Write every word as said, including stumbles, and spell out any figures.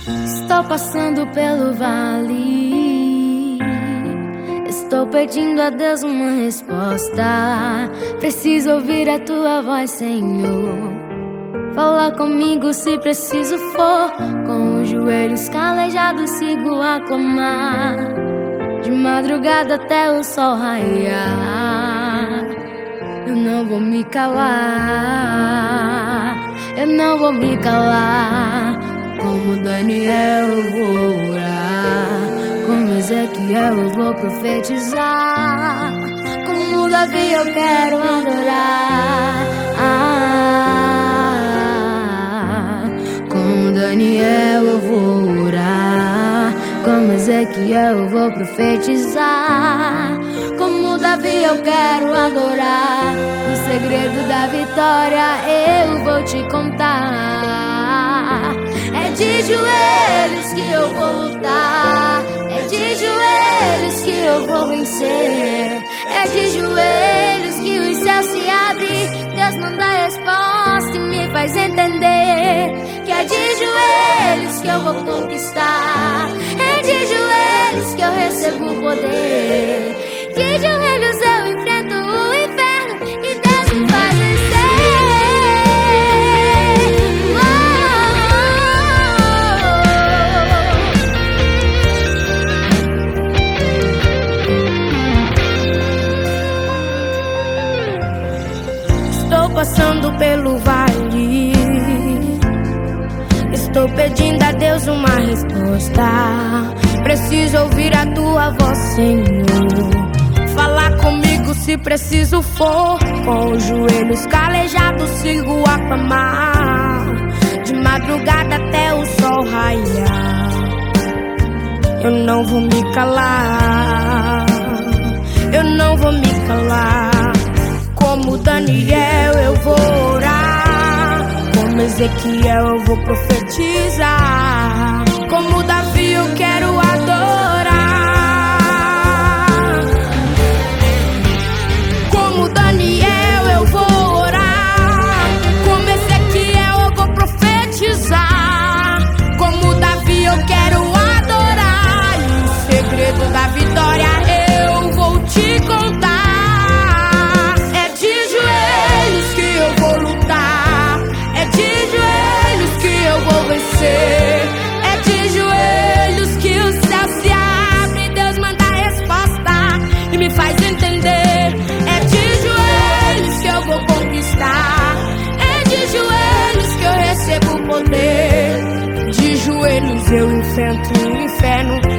Estou passando pelo vale, estou pedindo a Deus uma resposta. Preciso ouvir a tua voz, Senhor. Fala comigo se preciso for. Com os joelhos calejados sigo a clamar, de madrugada até o sol raiar. Eu não vou me calar, eu não vou me calar. Como Daniel eu vou orar, como Ezequiel eu vou profetizar, como Davi eu quero adorar. Ah, como Daniel eu vou orar, como Ezequiel eu vou profetizar, como Davi eu quero adorar. O segredo da vitória eu vou te contar. É de joelhos que eu vou lutar, é de joelhos que eu vou vencer, é de joelhos que os céus se abrem. Deus manda a resposta e me faz entender que é de joelhos que eu vou conquistar, é de joelhos que eu recebo o poder. De joelhos eu enfrento o inferno e Deus me faz vencer. Estou passando pelo vale, estou pedindo a Deus uma resposta. Preciso ouvir a tua voz, Senhor. Falar comigo se preciso for. Com os joelhos calejados sigo a clamar, de madrugada até o sol raiar. Eu não vou me calar, eu não vou me calar. Como Daniel eu vou orar, como Ezequiel eu vou profetizar, como Davi eu quero adorar. Como Daniel eu vou orar, como Ezequiel eu vou profetizar, como Davi eu quero adorar. E o segredo da vitória eu vou te contar. É de joelhos que o céu se abre, Deus manda a resposta e me faz entender. É de joelhos que eu vou conquistar, é de joelhos que eu recebo o poder. De joelhos eu enfrento o inferno